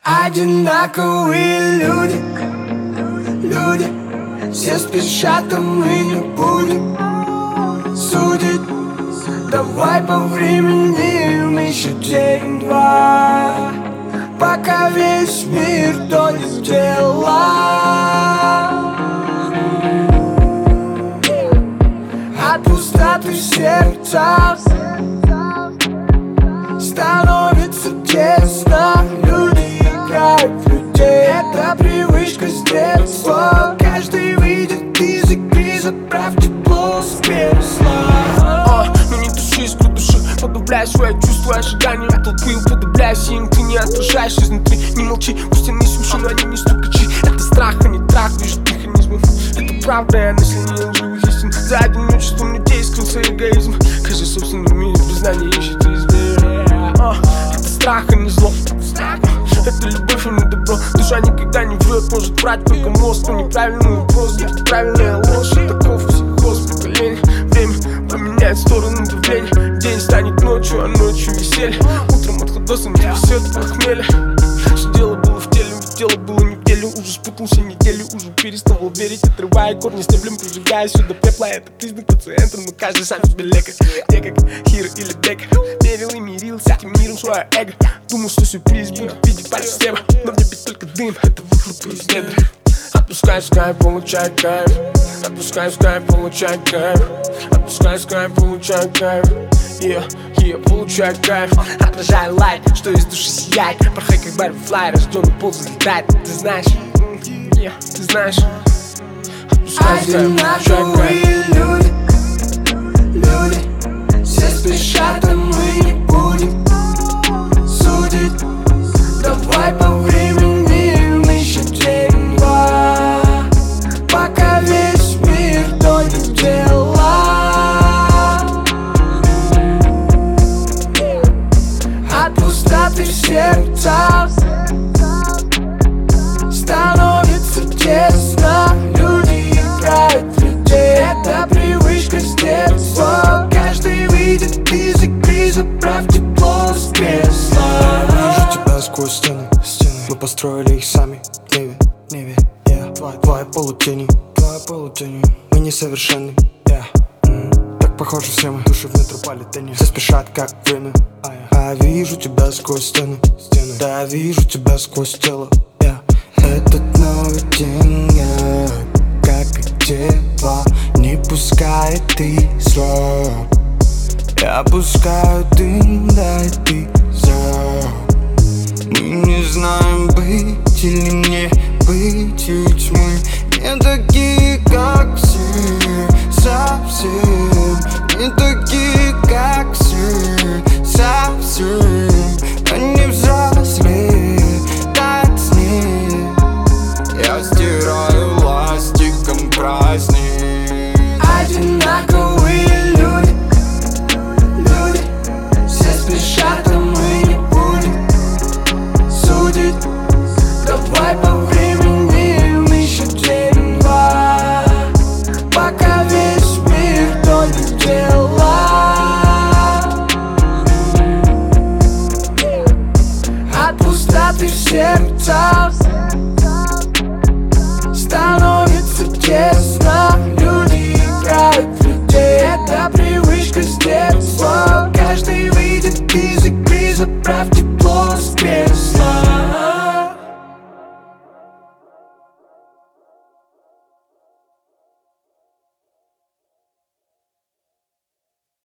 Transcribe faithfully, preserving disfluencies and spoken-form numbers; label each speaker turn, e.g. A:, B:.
A: Одинаковые люди, люди, все спешат, а мы не будем судить. Давай повременим еще день-два, пока весь мир тонет в дела. От пустоты в сердцах становится тесно. Люди играют в людей, это привычка с детства. Каждый выйдет из игры, заправь тепло с кресла.
B: А, ну не туши искру души, подавляй свои чувства, ожидания толпы, уподобляйся им, ты не отражаешь изнутри. Не молчи, пусть они суши, но они не стукачи. Это страх, а не трах, движет механизмом. Это правда, я мысли не лживых истин. За одиночеством людей скрылся эгоизм. Каждый в собственном мире признание ищет измерения. А, это страх, а не зло. Это любовь, а не добро. Душа никогда не врет, может врать только мозг. Но неправильный вопрос, где правильная ложь. Таков психоз поколения. Время поменяет сторону давления. День станет ночью, а ночью веселье. Утром от ходоса не висет похмелье. Что дело было в теле, ведь тело было не в теле. Уже спутался неделю, уже перестал верить. Отрывая корни стеблем, прижигая сюда пепла. Это признак пациента, но каждый сам себе лекарь. Я как Хир или Бекер, верил и мирил с этим миром свое эго. Думал, что сюрприз будет в виде пальцев с неба, но в небе только дым, это выхлопы из недр. Отпускай скай, получай кайф. Отпускай скай, получай кайф. Отпускай скай, получай кайф. Yeah, yeah, получай кайф. Отражай лайт, что из души сияет. Порхай как барфлай, рожденный пол взлетает. Ты знаешь, yeah, ты знаешь. Отпускай скай, получай кайф.
A: Люди, люди, все спешат, а мы не будем судить. Давай повременим еще день-два, пока весь мир тонет в дела. От пустоты в сердцах становится тесно. Люди играют в людей, это привычка с детства. Каждый выйдет из игры, заправь тепло с кресла.
C: Вижу тебя сквозь стены, стены. Мы построили их сами в небе, небе, yeah. Твои, твои полутени, твои полутени. Мы несовершенны, yeah. mm. Так похожи все мы, души в метрополитене. Все спешат, как время, а я А вижу тебя сквозь стены, стены. Да, я вижу тебя сквозь тело, yeah. Этот новый день, yeah. Как и дева, не пускает ты слов. Я пускаю дым, дай ты зов. Мы не знаем, быть или не быть, ведь мы не такие, как все, совсем. Не такие, как все, совсем. Они взрослее, так с ней. Я стираю ластиком праздник.
A: Одинаковые люди, люди, все спешат, а мы не будем судить. Давай повременим еще день-два, пока весь мир тонет в дела. От пустоты в сердцах становится тесно. Люди играют в людей, это привычка с детства. Каждый выйдет из игры, заправь